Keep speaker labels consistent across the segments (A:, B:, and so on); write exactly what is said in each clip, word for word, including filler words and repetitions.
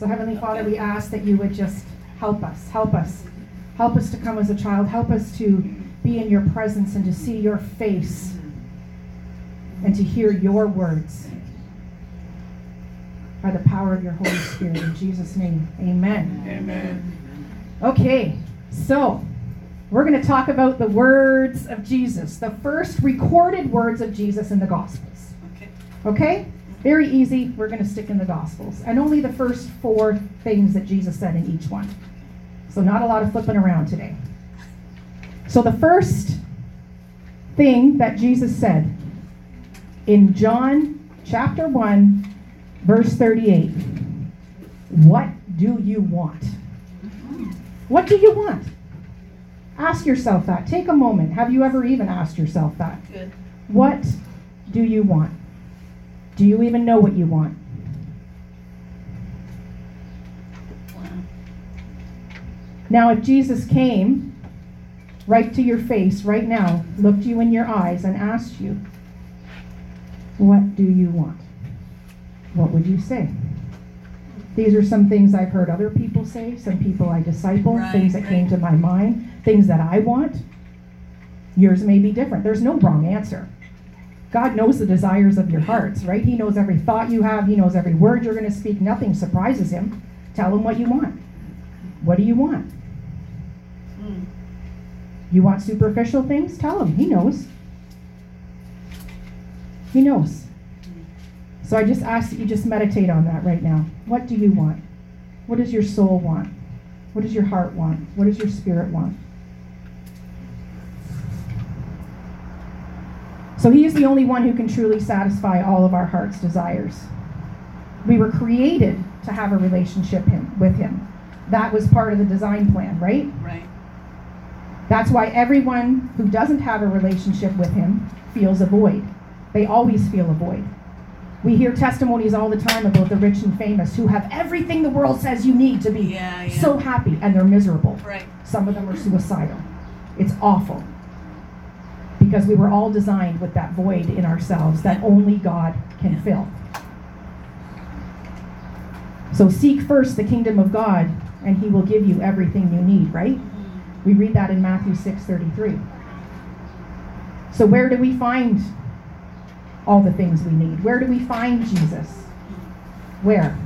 A: So Heavenly Father, we ask that you would just help us, help us. Help us to come as a child. Help us to be in your presence and to see your face and to hear your words by the power of your Holy Spirit. In Jesus' name, amen.
B: Amen.
A: Okay, so we're going to talk about the words of Jesus, the first recorded words of Jesus in the Gospels.
B: Okay.
A: Okay? Very easy. We're going to stick in the Gospels. And only the first four things that Jesus said in each one. So not a lot of flipping around today. So the first thing that Jesus said in John chapter one, verse thirty-eight. What do you want? What do you want? Ask yourself that. Take a moment. Have you ever even asked yourself that?
B: Good.
A: What do you want? Do you even know what you want?
B: Wow.
A: Now, if Jesus came right to your face right now, looked you in your eyes and asked you, what do you want? What would you say? These are some things I've heard other people say, some people I disciple,
B: Right,
A: things that
B: right.
A: came to my mind, things that I want. Yours may be different. There's no wrong answer. God knows the desires of your hearts, right? He knows every thought you have. He knows every word you're going to speak. Nothing surprises him. Tell him what you want. What do you want?
B: Mm.
A: You want superficial things? Tell him. He knows. He knows. So I just ask that you just meditate on that right now. What do you want? What does your soul want? What does your heart want? What does your spirit want? So he is the only one who can truly satisfy all of our heart's desires. We were created to have a relationship him, with him. That was part of the design plan, right?
B: Right.
A: That's why everyone who doesn't have a relationship with him feels a void. They always feel a void. We hear testimonies all the time about the rich and famous who have everything the world says you need to be
B: Yeah, yeah.
A: so happy, and they're miserable.
B: Right.
A: Some of them are suicidal. It's awful. Because we were all designed with that void in ourselves that only God can fill. So seek first the kingdom of God, and he will give you everything you need, right?
B: Mm.
A: We read that in Matthew six thirty-three. So where do we find all the things we need? Where do we find Jesus? Where?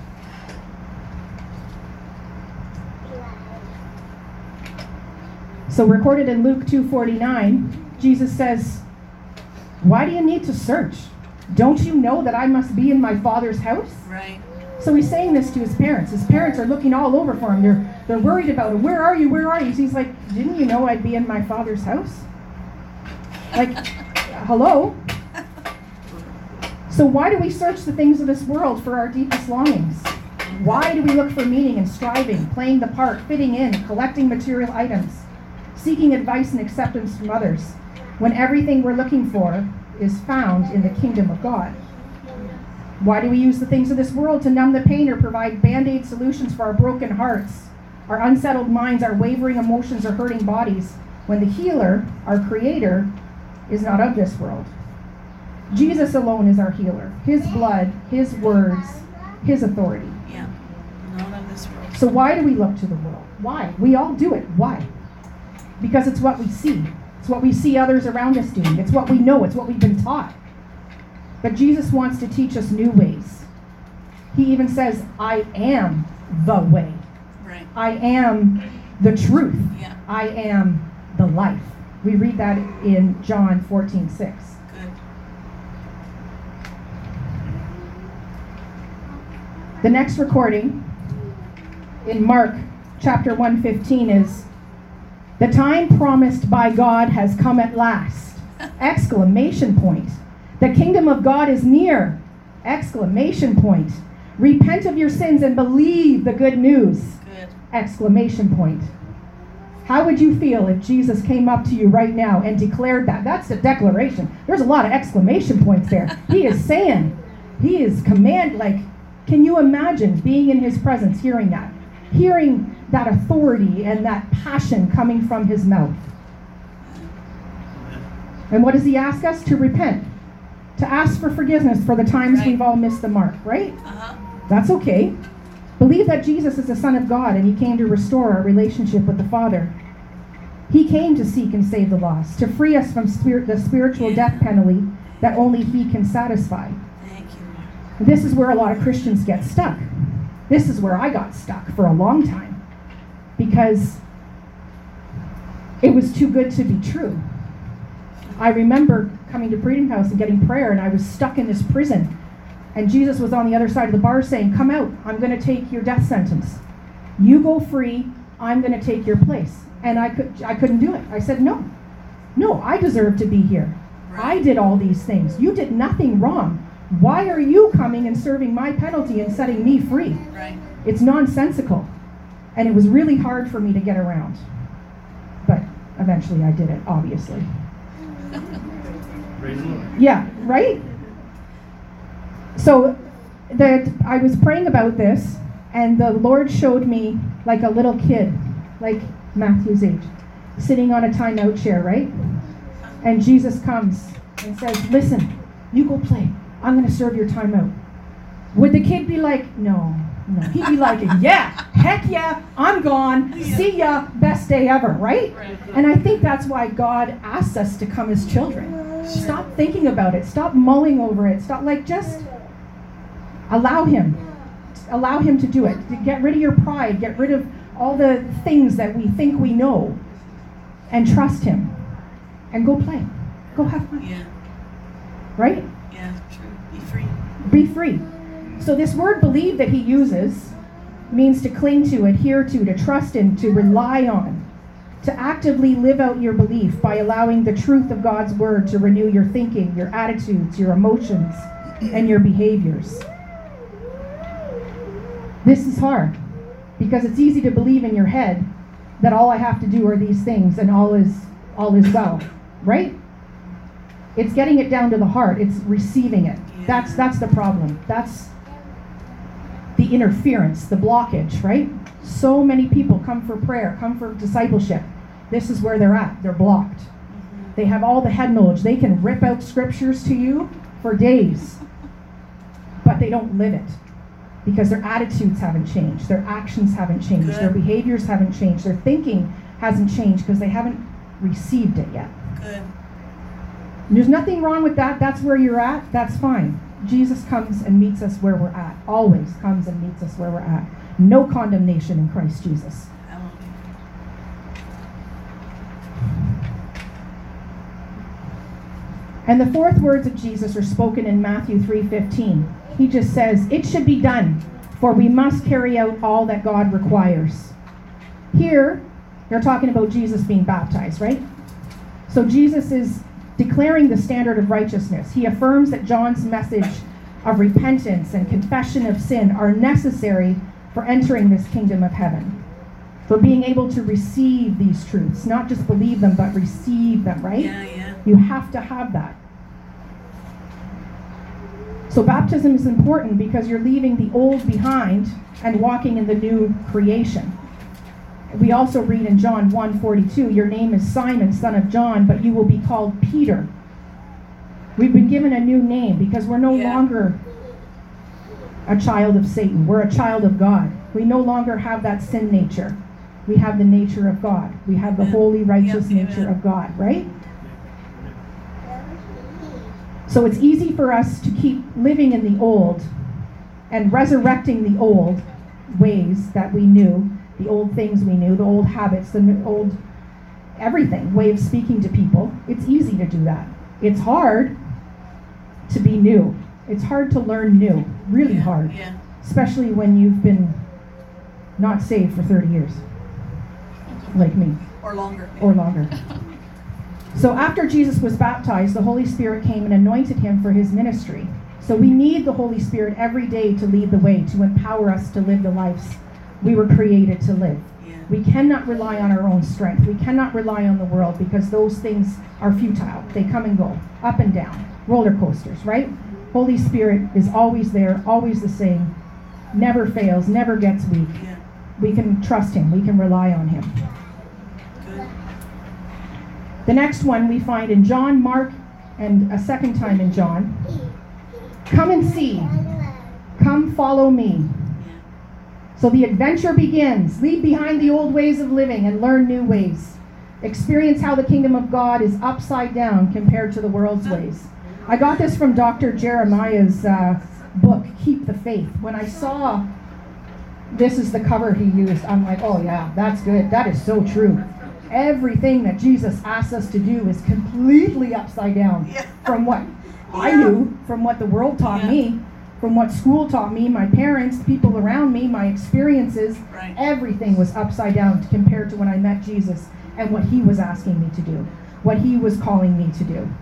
A: So recorded in Luke two forty-nine, Jesus says, why do you need to search? Don't you know that I must be in my Father's house?
B: Right.
A: So he's saying this to his parents. His parents are looking all over for him. They're, they're worried about him. Where are you? Where are you? He's like, didn't you know I'd be in my Father's house? Like, hello? So why do we search the things of this world for our deepest longings? Why do we look for meaning and striving, playing the part, fitting in, collecting material items, seeking advice and acceptance from others, when everything we're looking for is found in the kingdom of God? Why do we use the things of this world to numb the pain or provide band-aid solutions for our broken hearts, our unsettled minds, our wavering emotions, or hurting bodies, when the healer, our creator, is not of this world? Jesus alone is our healer. His blood, his words, his authority.
B: Yeah. Not of this world.
A: So why do we look to the world? Why? We all do it. Why? Because it's what we see. It's what we see others around us doing. It's what we know. It's what we've been taught. But Jesus wants to teach us new ways. He even says, I am the way.
B: Right.
A: I am the truth.
B: Yeah.
A: I am the life. We read that in John fourteen six.
B: Good.
A: The next recording in Mark chapter one fifteen is, the time promised by God has come at last! Exclamation point. The kingdom of God is near! Exclamation point. Repent of your sins and believe the good news!
B: Good.
A: Exclamation point. How would you feel if Jesus came up to you right now and declared that? That's a declaration. There's a lot of exclamation points there. He is saying, he is command, like, can you imagine being in his presence, hearing that? Hearing that authority and that passion coming from his mouth. And what does he ask us? To repent. To ask for forgiveness for the times
B: Right.
A: we've all missed the mark, right?
B: Uh-huh.
A: That's okay. Believe that Jesus is the Son of God and he came to restore our relationship with the Father. He came to seek and save the lost, to free us from spirit, the spiritual death penalty that only he can satisfy.
B: Thank you.
A: This is where a lot of Christians get stuck. This is where I got stuck for a long time because it was too good to be true. I remember coming to Freedom House and getting prayer, and I was stuck in this prison. And Jesus was on the other side of the bar saying, come out, I'm going to take your death sentence. You go free, I'm going to take your place. And I, could, I couldn't do it. I said, no, no, I deserve to be here.
B: Right.
A: I did all these things. You did nothing wrong. Why are you coming and serving my penalty and setting me free?
B: Right.
A: It's nonsensical. And it was really hard for me to get around. But eventually I did it, obviously.
C: Praise the Lord.
A: Yeah, right? So that I was praying about this, and the Lord showed me like a little kid, like Matthew's age, sitting on a timeout chair, right? And Jesus comes and says, listen, you go play. I'm going to serve your timeout. Would the kid be like, no, no. He'd be like, yeah, heck yeah, I'm gone.
B: Yeah.
A: See ya, best day ever, right?
B: Right.
A: And I think that's why God asks us to come as children.
B: Sure.
A: Stop thinking about it. Stop mulling over it. Stop, like, just allow him. Allow him to do it. Get rid of your pride. Get rid of all the things that we think we know. And trust him. And go play. Go have fun.
B: Yeah.
A: Right?
B: Yeah, true. Be free.
A: Be free. So this word believe that he uses means to cling to, adhere to, to trust in, to rely on, to actively live out your belief by allowing the truth of God's word to renew your thinking, your attitudes, your emotions, and your behaviors. This is hard because it's easy to believe in your head that all I have to do are these things and all is all is well, right? It's getting it down to the heart. It's receiving it.
B: Yeah.
A: That's that's the problem. That's the interference, the blockage, right? So many people come for prayer, come for discipleship. This is where they're at. They're blocked.
B: Mm-hmm.
A: They have all the head knowledge. They can rip out scriptures to you for days, but they don't live it because their attitudes haven't changed. Their actions haven't changed.
B: Good.
A: Their behaviors haven't changed. Their thinking hasn't changed because they haven't received it yet.
B: Good.
A: And there's nothing wrong with that. That's where you're at. That's fine. Jesus comes and meets us where we're at. Always comes and meets us where we're at. No condemnation in Christ Jesus.
B: Hallelujah.
A: And the fourth words of Jesus are spoken in Matthew three fifteen. He just says, it should be done, for we must carry out all that God requires. Here, they're talking about Jesus being baptized, right? So Jesus is declaring the standard of righteousness. He affirms that John's message of repentance and confession of sin are necessary for entering this kingdom of heaven, for being able to receive these truths, not just believe them, but receive them, right?
B: Yeah, yeah.
A: You have to have that. So baptism is important because you're leaving the old behind and walking in the new creation. We also read in John one forty-two, your name is Simon, son of John, but you will be called Peter. We've been given a new name because we're no
B: Yeah.
A: longer a child of Satan. We're a child of God. We no longer have that sin nature. We have the nature of God. We have the
B: Amen.
A: holy, righteous
B: Yep,
A: nature
B: amen.
A: of God, right? So it's easy for us to keep living in the old and resurrecting the old ways that we knew, the old things we knew, the old habits, the n- old everything, way of speaking to people. It's easy to do that. It's hard to be new. It's hard to learn new, really
B: Yeah,
A: hard,
B: Yeah.
A: especially when you've been not saved for thirty years, like me,
B: Or longer.
A: or longer. So after Jesus was baptized, the Holy Spirit came and anointed him for his ministry. So we need the Holy Spirit every day to lead the way, to empower us to live the lives we were created to live.
B: Yeah.
A: We cannot rely on our own strength. We cannot rely on the world because those things are futile. They come and go, up and down, roller coasters, right? Holy Spirit is always there, always the same, never fails, never gets weak.
B: Yeah.
A: We can trust him. We can rely on him.
B: Good.
A: The next one we find in John, Mark, and a second time in John. Come and see. Come follow me.
B: Yeah.
A: So the adventure begins. Leave behind the old ways of living and learn new ways. Experience how the kingdom of God is upside down compared to the world's ways. I got this from Doctor Jeremiah's uh, book, Keep the Faith. When I saw this is the cover he used, I'm like, oh yeah, that's good. That is so true. Everything that Jesus asks us to do is completely upside down
B: Yeah.
A: from what I
B: Yeah.
A: knew, from what the world taught
B: Yeah.
A: me, from what school taught me, my parents, the people around me, my experiences.
B: Right.
A: Everything was upside down compared to when I met Jesus and what he was asking me to do, what he was calling me to do.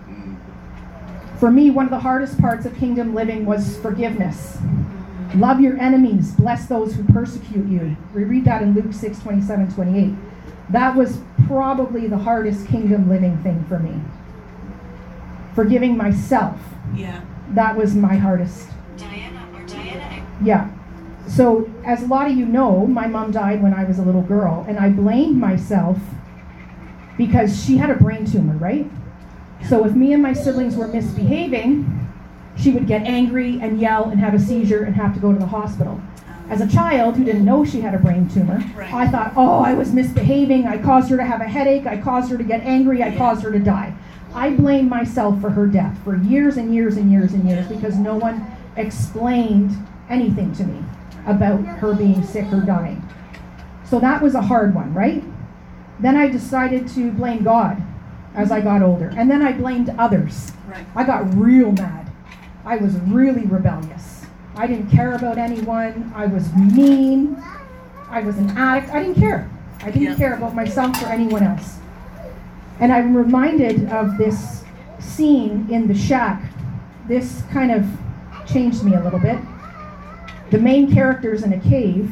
A: For me, one of the hardest parts of kingdom living was forgiveness. Love your enemies, bless those who persecute you. We read that in Luke six, twenty-seven, twenty-eight. That was probably the hardest kingdom living thing for me. Forgiving myself,
B: Yeah.
A: that was my hardest.
C: Diana or Diana.
A: Yeah. So, as a lot of you know, my mom died when I was a little girl, and I blamed myself because she had a brain tumor, right? So if me and my siblings were misbehaving, she would get angry and yell and have a seizure and have to go to the hospital. As a child who didn't know she had a brain tumor,
B: Right.
A: I thought, oh, I was misbehaving, I caused her to have a headache, I caused her to get angry, I
B: Yeah.
A: caused her to die. I blamed myself for her death for years and years and years and years because no one explained anything to me about her being sick or dying. So that was a hard one, right? Then I decided to blame God as I got older. And then I blamed others.
B: Right.
A: I got real mad. I was really rebellious. I didn't care about anyone. I was mean. I was an addict. I didn't care. I didn't
B: Yeah.
A: care about myself or anyone else. And I'm reminded of this scene in The Shack. This kind of changed me a little bit. The main character's in a cave,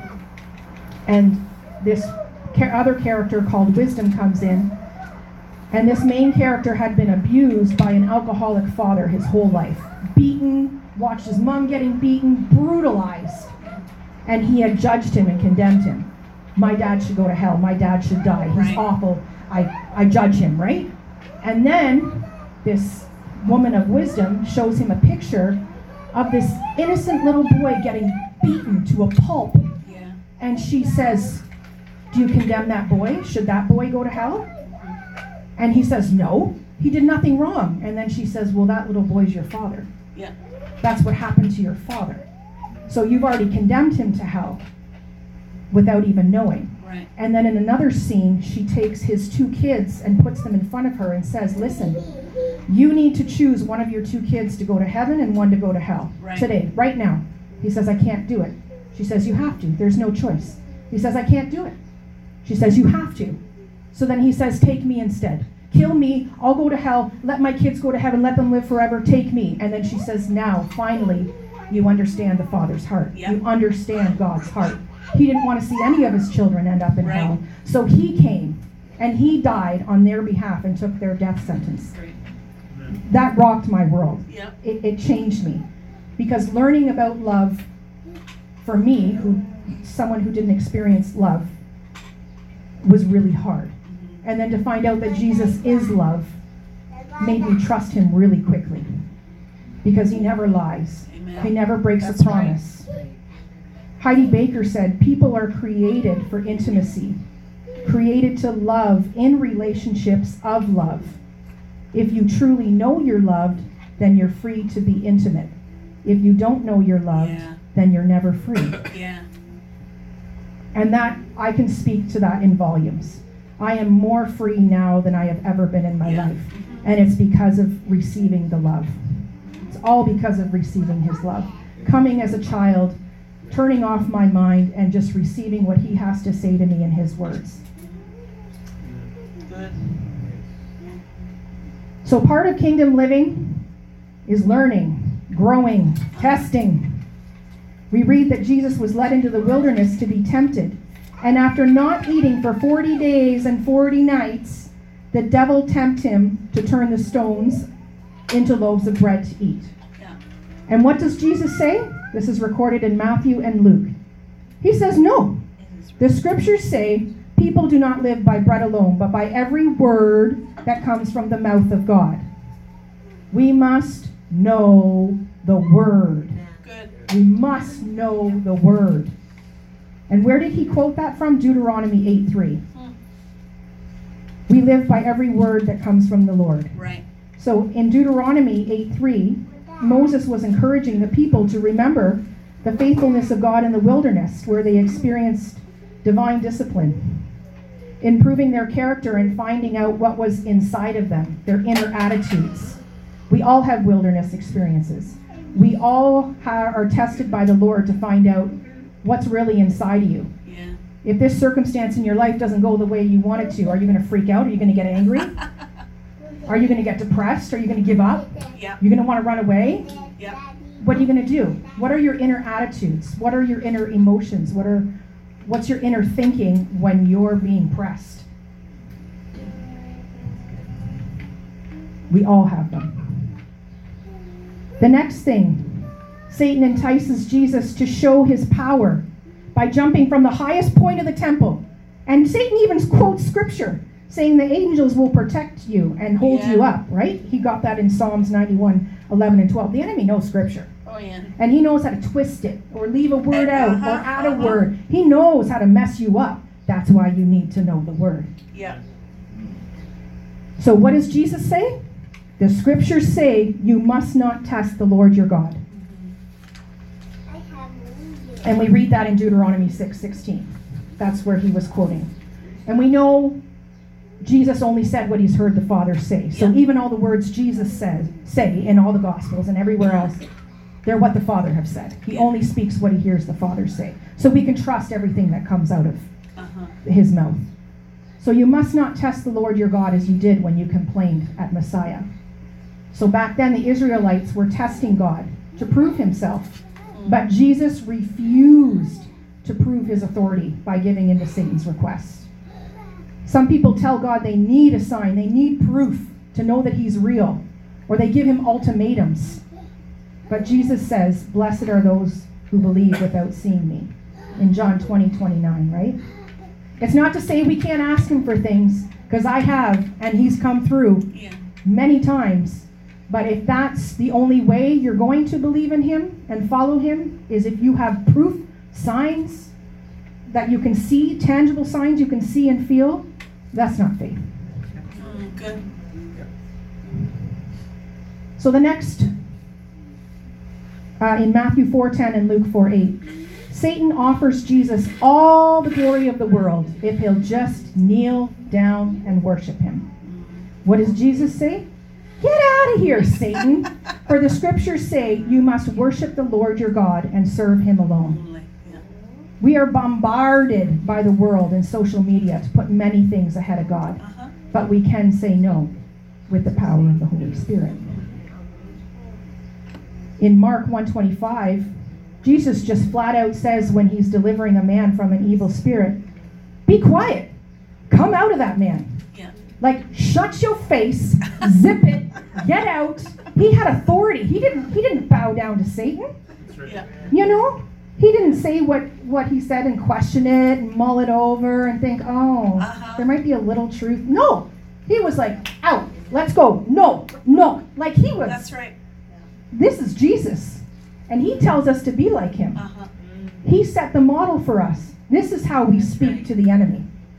A: and this ca- other character called Wisdom comes in, and this main character had been abused by an alcoholic father his whole life. Beaten, watched his mom getting beaten, brutalized. And he had judged him and condemned him. My dad should go to hell. My dad should die. He's
B: Right.
A: awful. I, I judge him, right? And then this woman of wisdom shows him a picture of this innocent little boy getting beaten to a pulp.
B: Yeah.
A: And she says, do you condemn that boy? Should that boy go to hell? And he says, no, he did nothing wrong. And then she says, well, that little boy's your father.
B: Yeah.
A: That's what happened to your father. So you've already condemned him to hell without even knowing.
B: Right.
A: And then in another scene, she takes his two kids and puts them in front of her and says, listen, you need to choose one of your two kids to go to heaven and one to go to hell.
B: Right.
A: Today, right now. He says, I can't do it. She says, you have to. There's no choice. He says, I can't do it. She says, you have to. So then he says, take me instead. Kill me. I'll go to hell. Let my kids go to heaven. Let them live forever. Take me. And then she says, now, finally, you understand the Father's heart.
B: Yep.
A: You understand God's heart. He didn't want to see any of his children end up in
B: Right.
A: hell. So he came and he died on their behalf and took their death sentence.
B: Great.
A: That rocked my world.
B: Yeah.
A: It, it changed me. Because learning about love, for me, who someone who didn't experience love, was really hard. And then to find out that Jesus is love made me trust him really quickly. Because he never lies.
B: Amen.
A: He never breaks
B: That's
A: a promise. Heidi Baker said, people are created for intimacy, created to love in relationships of love. If you truly know you're loved, then you're free to be intimate. If you don't know you're loved,
B: Yeah.
A: then you're never free.
B: Yeah.
A: And that, I can speak to that in volumes. I am more free now than I have ever been in my
B: Yeah.
A: life. And it's because of receiving the love. It's all because of receiving his love. Coming as a child, turning off my mind, and just receiving what he has to say to me in his words.
B: Good.
A: So part of kingdom living is learning, growing, testing. We read that Jesus was led into the wilderness to be tempted. And after not eating for forty days and forty nights, the devil tempted him to turn the stones into loaves of bread to eat.
B: Yeah.
A: And what does Jesus say? This is recorded in Matthew and Luke. He says, no. The scriptures say, people do not live by bread alone, but by every word that comes from the mouth of God. We must know the word.
B: Good.
A: We must know the word. And where did he quote that from? Deuteronomy eight three.
B: Hmm.
A: We live by every word that comes from the Lord.
B: Right.
A: So in Deuteronomy eight three, Moses was encouraging the people to remember the faithfulness of God in the wilderness, where they experienced divine discipline, improving their character and finding out what was inside of them, their inner attitudes. We all have wilderness experiences. We all ha- are tested by the Lord to find out what's really inside of you.
B: Yeah.
A: If this circumstance in your life doesn't go the way you want it to, are you going to freak out? Are you going to get angry? Are you going to get depressed? Are you going to give up?
B: Yeah.
A: You're going to want to run away?
B: Yeah.
A: What are you going to do? What are your inner attitudes? What are your inner emotions? What are what's your inner thinking when you're being pressed? We all have them. The next thing, Satan entices Jesus to show his power by jumping from the highest point of the temple. And Satan even quotes scripture saying the angels will protect you and hold
B: Yeah.
A: you up, right? He got that in Psalms ninety-one, eleven and twelve. The enemy knows scripture.
B: Oh, yeah.
A: And he knows how to twist it or leave a word out
B: Uh-huh,
A: or add a
B: uh-huh.
A: word. He knows how to mess you up. That's why you need to know the word.
B: Yeah.
A: So what does Jesus say? The scriptures say you must not test the Lord your God. And we read that in Deuteronomy six sixteen. That's where he was quoting. And we know Jesus only said what he's heard the Father say. So
B: Yeah.
A: even all the words Jesus said, say in all the Gospels and everywhere else, they're what the Father have said. He only speaks what he hears the Father say. So we can trust everything that comes out of
B: Uh-huh.
A: his mouth. So you must not test the Lord your God as you did when you complained at Messiah. So back then the Israelites were testing God to prove himself. But Jesus refused to prove his authority by giving in to Satan's request. Some people tell God they need a sign, they need proof to know that he's real, or they give him ultimatums. But Jesus says, blessed are those who believe without seeing me, in John twenty twenty-nine, right? It's not to say we can't ask him for things, because I have, and he's come through
B: Yeah.
A: many times. But if that's the only way you're going to believe in him and follow him, is if you have proof, signs that you can see, tangible signs you can see and feel, that's not faith.
B: Mm, good.
A: So the next, uh, in Matthew four ten and Luke four eight, Satan offers Jesus all the glory of the world if he'll just kneel down and worship him. What does Jesus say? Get out of here, Satan. For the scriptures say you must worship the Lord your God and serve him alone.
B: Only. Yeah.
A: We are bombarded by the world and social media to put many things ahead of God.
B: Uh-huh.
A: But we can say no with the power of the Holy Spirit. In Mark one twenty-five, Jesus just flat out says when he's delivering a man from an evil spirit, be quiet. Come out of that man.
B: Yeah.
A: Like, shut your face, zip it, get out. He had authority. He didn't he didn't bow down to Satan.
B: Yeah.
A: You know? He didn't say what, what he said and question it and mull it over and think, oh,
B: Uh-huh.
A: there might be a little truth. No. He was like, out. Let's go. No. No. Like he was.
B: That's right.
A: This is Jesus. And he tells us to be like him.
B: Uh-huh.
A: He set the model for us. This is how we
B: That's
A: speak
B: right.
A: to the enemy.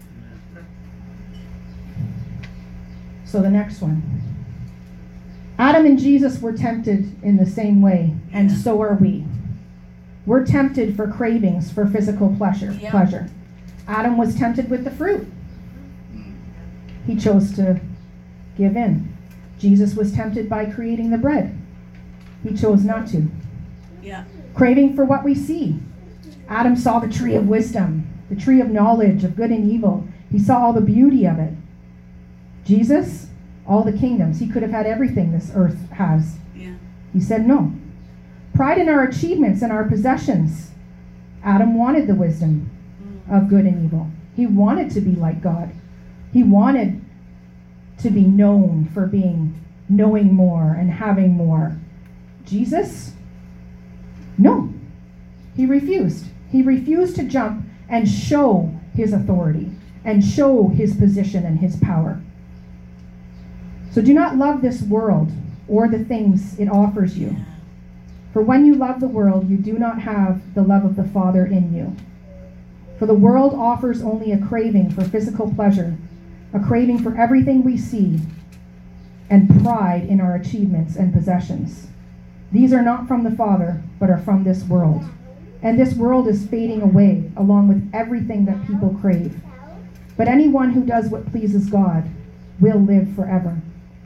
A: So the next one. Adam and Jesus were tempted in the same way, and
B: Yeah.
A: so are we. We're tempted for cravings for physical pleasure.
B: Yeah.
A: Pleasure. Adam was tempted with the fruit. He chose to give in. Jesus was tempted by creating the bread. He chose not to.
B: Yeah.
A: Craving for what we see. Adam saw the tree of wisdom, the tree of knowledge of good and evil. He saw all the beauty of it. Jesus, all the kingdoms. He could have had everything this earth has.
B: Yeah.
A: He said no. Pride in our achievements and our possessions. Adam wanted the wisdom of good and evil. He wanted to be like God. He wanted to be known for being, knowing more and having more. Jesus, no. He refused. He refused to jump and show his authority and show his position and his power. So do not love this world or the things it offers you.
B: Yeah.
A: For when you love the world, you do not have the love of the Father in you. For the world offers only a craving for physical pleasure, a craving for everything we see, and pride in our achievements and possessions. These are not from the Father, but are from this world. And this world is fading away, along with everything that people crave. But anyone who does what pleases God will live forever.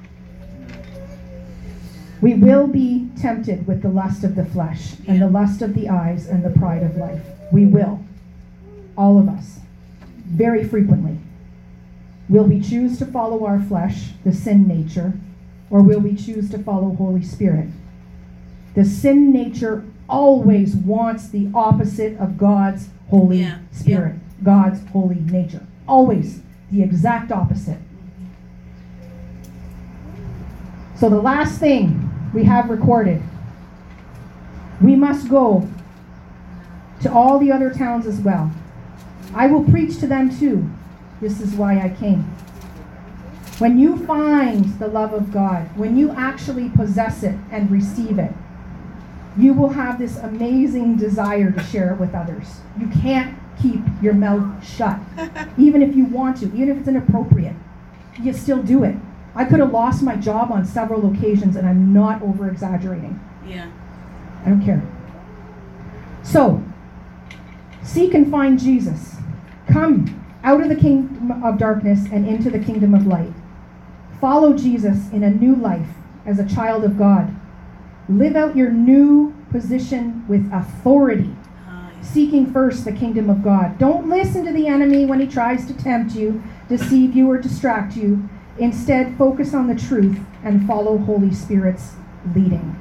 A: We will be tempted with the lust of the flesh, and the lust of the eyes, and the pride of life. We will. All of us. Very frequently. Will we choose to follow our flesh, the sin nature, or will we choose to follow Holy Spirit? The sin nature always wants the opposite of God's Holy
B: Yeah,
A: Spirit, God's holy nature. Always the exact opposite. So the last thing we have recorded, we must go to all the other towns as well. I will preach to them too. This is why I came. When you find the love of God, when you actually possess it and receive it, you will have this amazing desire to share it with others. You can't keep your mouth shut. Even if you want to, even if it's inappropriate, you still do it. I could have lost my job on several occasions, and I'm not over-exaggerating.
B: Yeah.
A: I don't care. So, seek and find Jesus. Come out of the kingdom of darkness and into the kingdom of light. Follow Jesus in a new life as a child of God. Live out your new position with authority, seeking first the kingdom of God. Don't listen to the enemy when he tries to tempt you, deceive you, or distract you. Instead, focus on the truth and follow Holy Spirit's leading.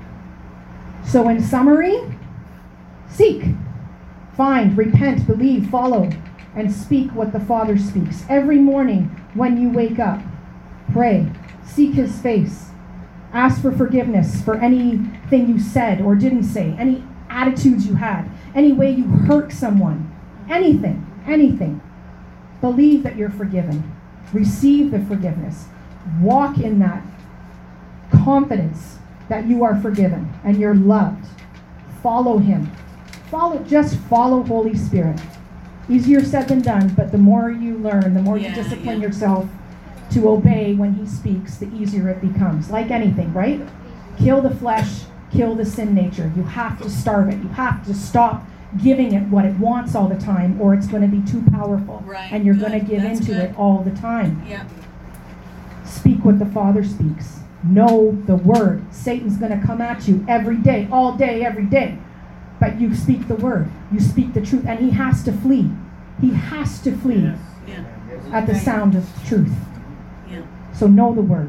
A: So in summary, seek, find, repent, believe, follow, and speak what the Father speaks. Every morning when you wake up, pray, seek his face. Ask for forgiveness for anything you said or didn't say, any attitudes you had, any way you hurt someone, anything, anything. Believe that you're forgiven. Receive the forgiveness. Walk in that confidence that you are forgiven and you're loved. Follow him. Follow, just follow Holy Spirit. Easier said than done, but the more you learn, the more
B: Yeah,
A: you discipline
B: yeah.
A: yourself to obey when he speaks, the easier it becomes. Like anything, right? Kill the flesh, kill the sin nature. You have to starve it. You have to stop giving it what it wants all the time, or it's going to be too powerful.
B: Right.
A: And you're
B: Good.
A: going to give
B: That's
A: into
B: good.
A: it all the time.
B: Yeah.
A: Speak what the Father speaks. Know the word. Satan's going to come at you every day, all day, every day. But you speak the word. You speak the truth. And he has to flee. He has to flee
D: Yes.
B: Yeah.
A: at the sound of truth.
B: Yeah.
A: So know the word.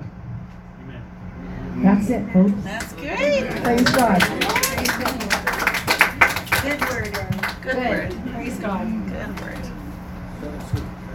D: Amen.
A: That's it, folks.
B: That's great.
A: Praise God.
E: Good word, Erin.
B: Good word.
E: Praise God.